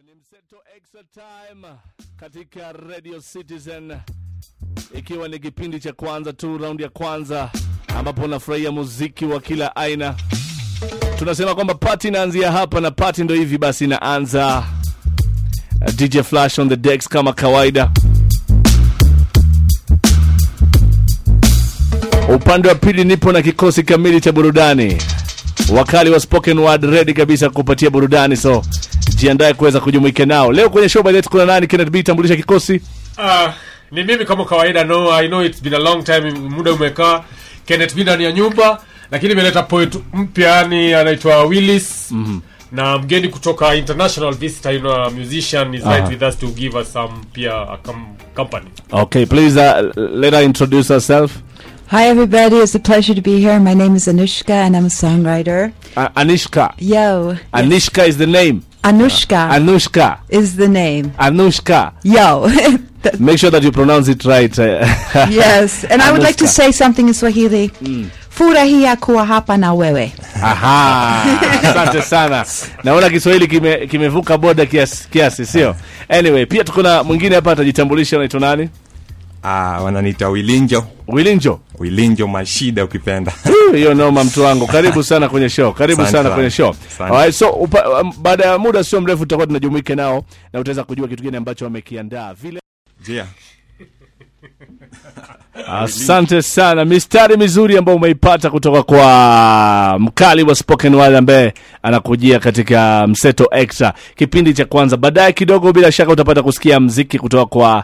Ni Mseto Extra Time katika Radio Citizen, ikiwa ni kipindi cha kwanza tu, round ya kwanza, ambapo unafurahia muziki wa kila aina. Tunasema kwamba party inaanzia hapa, na party ndo hivi basi inaanza. DJ Flash on the decks kama kawaida. Upande wa pili nipo na kikosi kamili cha burudani. Wakali wa spoken word ready kabisa kupatia burudani, so jiandae kuweza kujumuika nao. Leo kwenye show yetu kuna nani? Kenneth B, tambulisha kikosi. Ni mimi kama kawaida. I know it's been a long time, muda umekaa. Kenneth B ndani ya nyumba, lakini nimeleta poet mpya, ni anaitwa Willis. Na mgeni kutoka international visitor, a musician is right with us to give us some company. Okay, please let her introduce herself. Hi everybody, it's a pleasure to be here. My name is Anushka and I'm a songwriter. Anushka. Yo. Anushka is the name. Anushka. Anushka is the name. Anushka. Yo. Make sure that you pronounce it right. Yes, and I would like to say something in Swahili. Furahia kuwa hapa na wewe. Aha. Asante sana. Naona Kiswahili kimevuka boda kiasi, sio? Anyway, pia tuko na mwingine hapa, atajitambulisha. Anaitwa nani? Wananiita Wilinjo. Wilinjo Mashida ukipenda. Hiyo noma mtu wangu. Karibu sana kwenye show. Alright, so baada ya muda sio mrefu tutakuwa tunajumuika nao na utaweza kujua kitu gani ambacho wamekiandaa. Vile yeah. Asante sana. Mistari mizuri ambayo umeipata kutoka kwa mkali wa spoken word ambaye anakujia katika Mseto Extra kipindi cha kwanza. Baadaye kidogo bila shaka utapata kusikia muziki kutoka kwa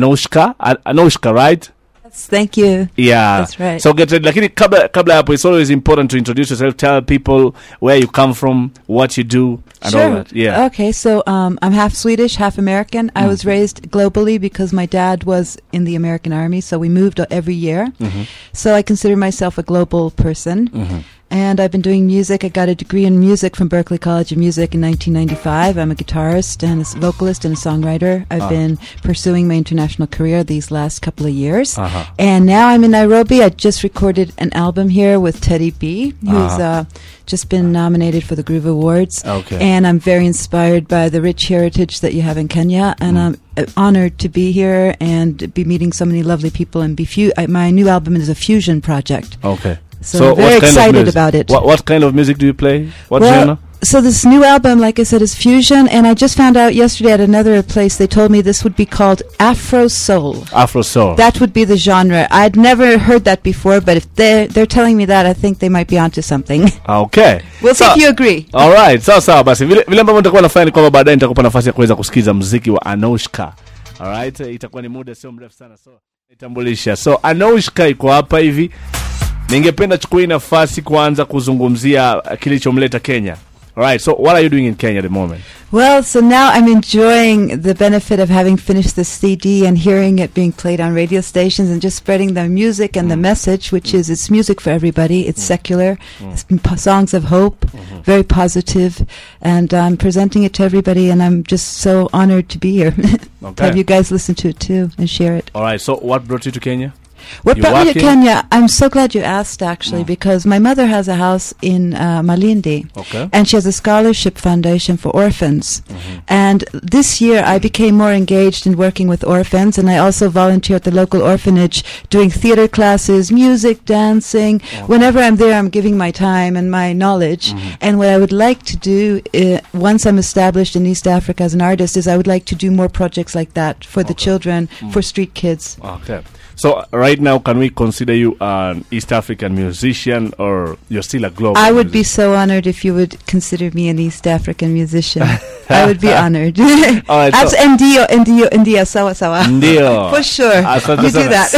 Anushka, right? Thank you. Yeah, that's right. So get ready. Lakini kabla hapo, it's always important to introduce yourself. Tell people where you come from, what you do, and sure. all that. Yeah. Okay, so I'm half Swedish, half American. I was raised globally because my dad was in the American Army, so we moved every year. So I consider myself a global person. And I've been doing music. I got a degree in music from Berklee College of Music in 1995. I'm a guitarist and a vocalist and a songwriter. I've been pursuing my international career these last couple of years. And now I'm in Nairobi. I just recorded an album here with Teddy B, who's just been nominated for the Groove Awards. Okay. And I'm very inspired by the rich heritage that you have in Kenya. And I'm honored to be here and be meeting so many lovely people. And my new album is a fusion project. Okay. So I'm very excited about it. What kind of music do you play? What genre? So this new album, like I said, is fusion, and I just found out yesterday at another place, they told me this would be called Afro Soul. Afro Soul. That would be the genre. I'd never heard that before, but if they're telling me that, I think they might be onto something. Okay. We'll see if you agree. All right. Sawa basi. Vile ambavyo nitakuwa nafanya ni kwamba baadaye nitakupa nafasi ya kuweza kusikiza muziki wa Anushka. All right. Itakuwa ni muda sio mrefu sana. So nitambulisha. So Anushka iko hapa hivi. Ningependa chukua nafasi kuanza kuzungumzia kilichomleta Kenya. Alright, so what are you doing in Kenya at the moment? Well, so now I'm enjoying the benefit of having finished the CD and hearing it being played on radio stations and just spreading the music and the message, which is it's music for everybody. It's secular. It's songs of hope, very positive, and I'm presenting it to everybody, and I'm just so honored to be here. Okay. Have you guys listen to it too and share it. Alright, so what brought you to Kenya? What brought me to Kenya? I'm so glad you asked, actually, because my mother has a house in Malindi, and she has a scholarship foundation for orphans. And this year I became more engaged in working with orphans, and I also volunteer at the local orphanage doing theater classes, music, dancing. Whenever I'm there, I'm giving my time and my knowledge. And what I would like to do, once I'm established in East Africa as an artist, is I would like to do more projects like that for the children, for street kids. Okay. So right now, can we consider you an East African musician, or you're still a global I would musician? be so honored if you would consider me an East African musician. I would be honored. All right, That's Ndio, sawa. Ndio. For sure. You do that.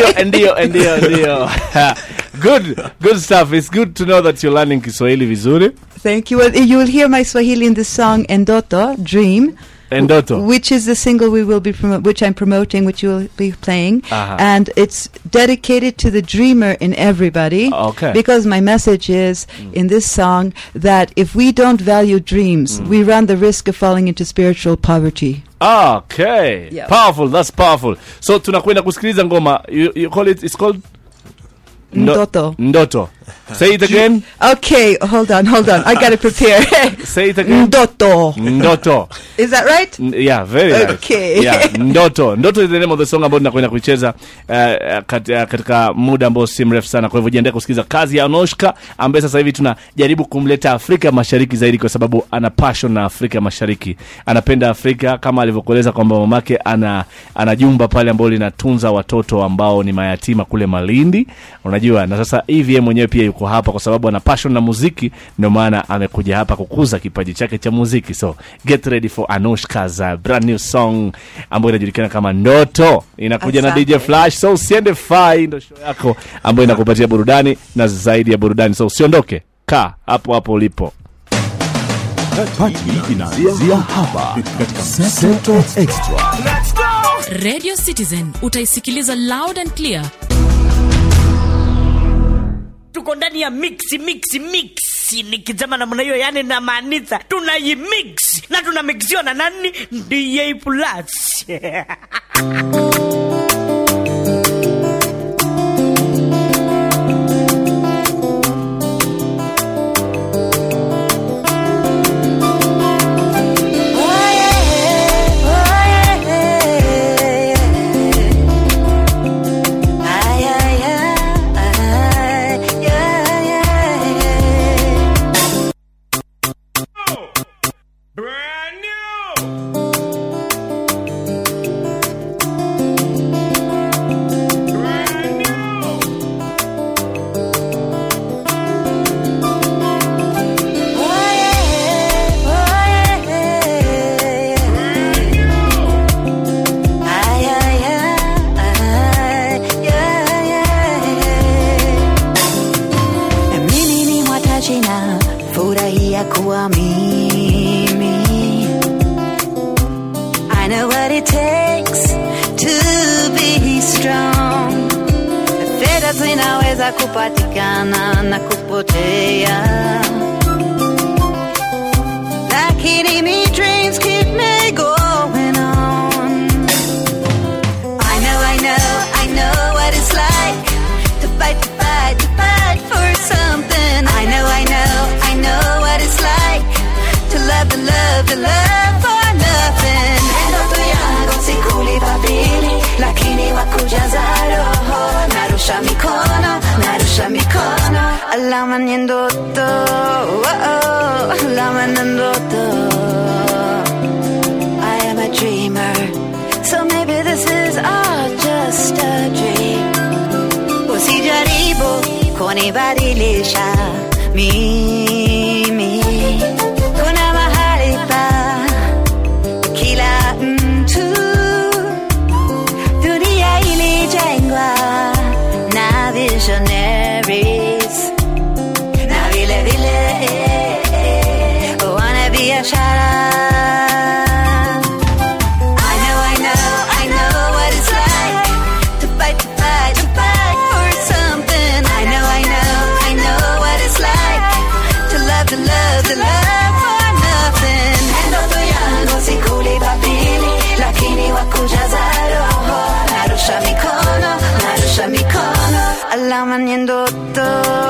Ndio. Good stuff. It's good to know that you're learning Kiswahili vizuri. Thank you. Well, you will hear my Swahili in the song Ndoto, Dream. Ndoto. Which is the single we will be which I'm promoting, which you will be playing, and it's dedicated to the dreamer in everybody. Okay. Because my message is in this song that if we don't value dreams, we run the risk of falling into spiritual poverty. Okay. Yeah. Powerful. That's powerful. So tunakwenda kusikiliza ngoma. You call it? It's called Ndoto. Say it again. Okay, hold on. I got to prepare. Say it again. Ndoto. Is that right? Yeah, very right. Okay. Yeah, Ndoto is the name of the song ambayo tunakwenda kuicheza katika muda ambao si mrefu sana. Kwa hivyo jiandae kusikiza kazi ya Anushka ambaye sasa hivi tunajaribu kumleta Afrika Mashariki zaidi kwa sababu ana passion na Afrika Mashariki. Anapenda Afrika kama alivyokueleza kwamba mamake ana jumba pale ambalo linatunza watoto ambao ni mayatima kule Malindi. Unajua, na sasa hivi yeye mwenyewe pia yuko hapa kwa sababu ana passion na muziki, ndio maana amekuja hapa kukuza kipaji chake cha muziki. So get ready for Anushka's brand new song ambayo inajulikana kama Ndoto. Inakuja na DJ Flash. So usiende fai, ndio show yako ambayo inakupatia burudani na zaidi ya burudani. So usiondoke, kaa hapo ulipo. Party inaanzia hapa katika Central Extra. Let's go! Radio Citizen utaisikiliza loud and clear. Tuko ndani ya mix. Nikizama na mwana hiyo, yani na maanisha tunayimix na tunamixiwa na nani? DJ Plus. kupatikana na kupotea, lakini me dreams keep me going on. I know what it's like to fight for something. I know what it's like to love for nothing. Ndoto yangu sikulipa bili, lakini wakujaza roho. Narusha mikono, alama ni ndoto, alama ni ndoto. I am a dreamer, so maybe this is all just a dream. Usijaribu kunibadilisha mimi, kuna mahali pa kila mtu. Dunia ilijengwa na visionaries, na vile wana biashara. I know what it's like to fight for something. I know what it's like to love for nothing. Ndoto yangu sikulipa bili, lakini wakujaza roho. Narusha mikono, alama ni ndoto,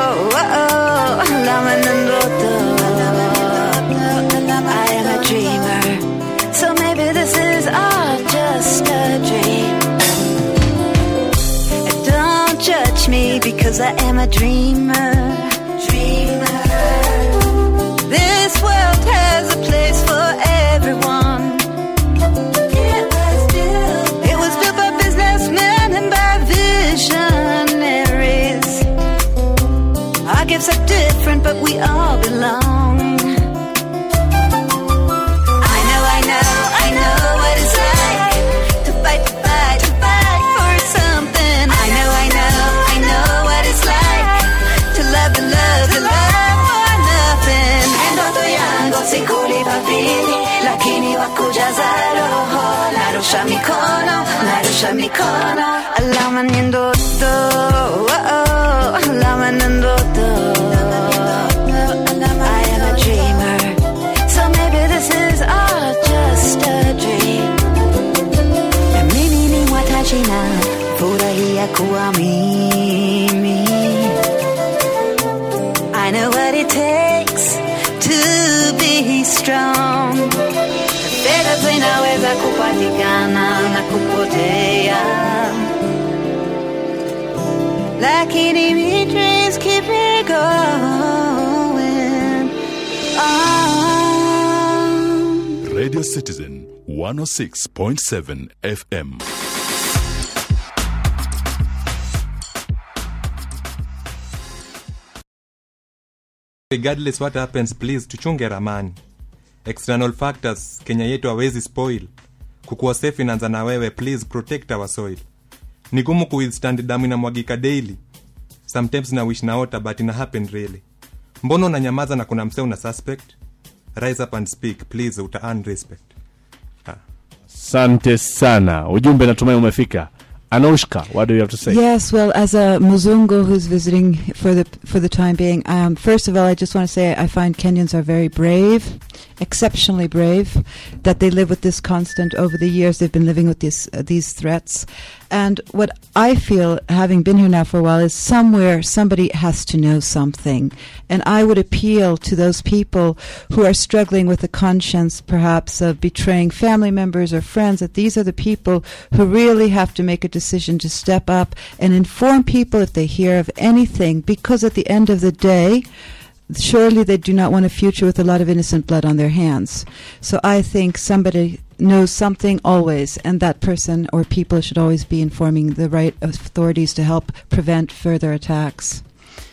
alama ni ndoto. I am a dreamer, so maybe this is all just a dream. Don't judge me because I am a dreamer. This world has a place for everyone. It was built by businessmen and by visionaries. Our gifts are different, but we all belong. I know what it's like to fight for something. I know what it's like to love for nothing. Ndoto yangu sikulipa bili, lakini wakujaza roho. Narusha mikono, alama ni ndoto, alama ni ndoto. I am a dreamer, so maybe this is all just a dream. Na mimi ni mwatachina, furahia kuwa mimi. kupatikana na kupotea, lakini my dreams keep me going on. Radio Citizen 106.7 FM. Regardless what happens, please tuchunge ramani. External factors Kenya yetu hawezi spoil. Kukuwa safe inaanza na wewe, please protect our soil. Ni gumu kuwithstand damu inamwagika daily. Sometimes na wish naota but ina happen really. Mbono unanyamaza na kuna msee una suspect? Rise up and speak please, uta earn respect. Sante sana. Ujumbe natumai umefika. Anushka, what do you have to say? Yes, well, as a Muzungu who's visiting for the time being, first of all, I just want to say I find Kenyans are very brave, exceptionally brave, that they live with this constant. Over the years, they've been living with these threats. And what I feel, having been here now for a while, is somewhere somebody has to know something. And I would appeal to those people who are struggling with the conscience, perhaps, of betraying family members or friends, that these are the people who really have to make a decision to step up and inform people if they hear of anything, because at the end of the day, surely they do not want a future with a lot of innocent blood on their hands. So I think somebody knows something always, and that person or people should always be informing the right authorities to help prevent further attacks.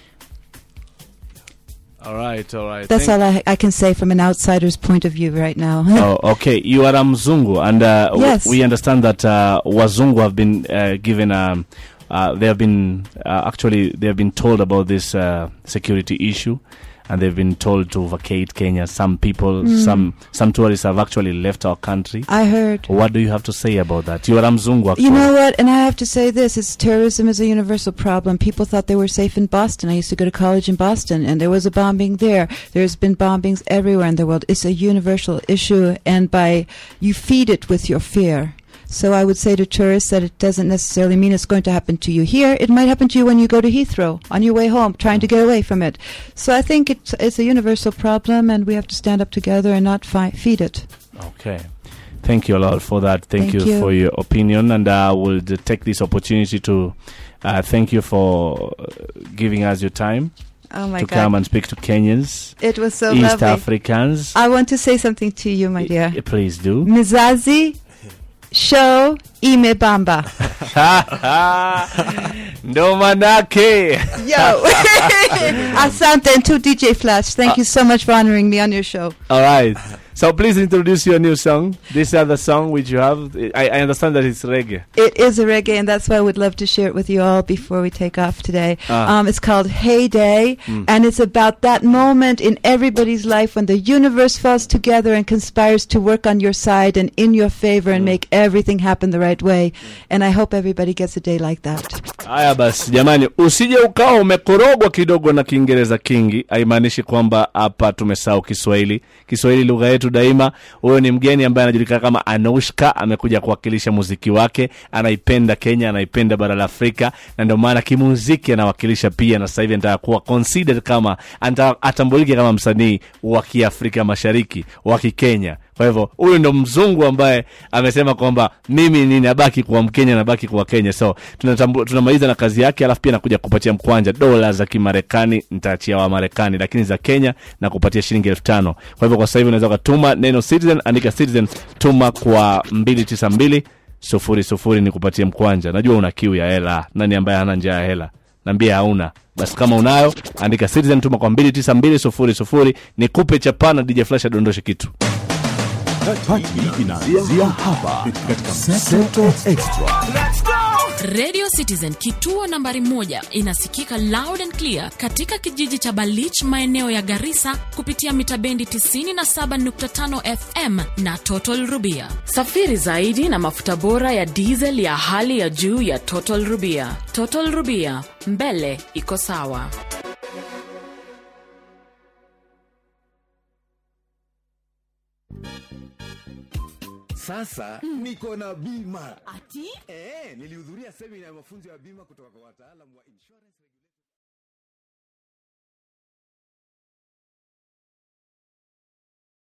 All right. That's all I can say from an outsider's point of view right now. Oh, okay. You are a Mzungu, and yes. We understand that Wazungu have been given they have been told about this security issue, and they've been told to vacate Kenya. Some people, some tourists have actually left our country. I heard. What do you have to say about that? You are a Mzungu, actually. You know what? And I have to say this: terrorism is a universal problem. People thought they were safe in Boston. I used to go to college in Boston, and there was a bombing there. There's been bombings everywhere in the world. It's a universal issue, and you feed it with your fear. So I would say to tourists that it doesn't necessarily mean it's going to happen to you here. It might happen to you when you go to Heathrow on your way home, trying to get away from it. So I think it's a universal problem, and we have to stand up together and not feed it. Okay. Thank you a lot for that. Thank you for your opinion, and I will take this opportunity to thank you for giving us your time. Oh my to God. Come and speak to Kenyans. It was so East lovely. Africans. I want to say something to you, my dear. Please do. Mzazi show imebamba. Ndo manake. Yo. Asante, and to DJ Flash. Thank you so much for honoring me on your show. All right. So please introduce your new song. This other song which you have. I understand that it's reggae. It is a reggae, and that's why I would love to share it with you all before we take off today. It's called Hey Day, and it's about that moment in everybody's life when the universe falls together and conspires to work on your side and in your favor and make everything happen the right way. And I hope everybody gets a day like that. Haya basi jamani, usije ukawa umekorogwa kidogo na Kiingereza kingi. Haimaanishi kwamba hapa tumesahau Kiswahili. Kiswahili lugha yetu daima. Huyo ni mgeni ambaye anajulikana kama Anushka, amekuja kuwakilisha muziki wake. Anaipenda Kenya, anaipenda bara la Afrika, na ndio maana kimuziki anawakilisha pia, na sasa hivi anataka kuwa considered kama atambulike kama msanii wa Kiafrika Mashariki, wa Kikenya. Kwa hivyo huyu ndo mzungu ambaye amesema kwamba mimi ninabaki kuwa Mkenya, nabaki kuwa Kenya. So tunamaliza na kazi yake, alafu pia nakuja kupatia mkwanja dola za Kimarekani, nitaachia wa Marekani, lakini za Kenya na kupatia shilingi 5,000. Kwa hivyo kwa sasa hivi unaweza kutuma neno Citizen, andika Citizen, tuma kwa 29200 ni kupatia mkwanja. Najua una kiu ya hela, nani ambaye hana njaa ya hela? Niambie hauna. Basi kama unayo, andika Citizen, tuma kwa 29200 nikupe chapana, DJ Flash adondoshe kitu. Party inaanzia hapa katika Seto Extra. Radio Citizen, kituo nambari 1, inasikika loud and clear katika kijiji cha Balich, maeneo ya Garissa, kupitia mita bendi 97.5 FM na Total Rubia. Safiri zaidi na mafuta bora ya diesel ya hali ya juu ya Total Rubia. Total Rubia, mbele iko sawa. Sasa niko na bima. Ati? Nilihudhuria semina ya mafunzo ya bima kutoka kwa wataalamu wa insurance.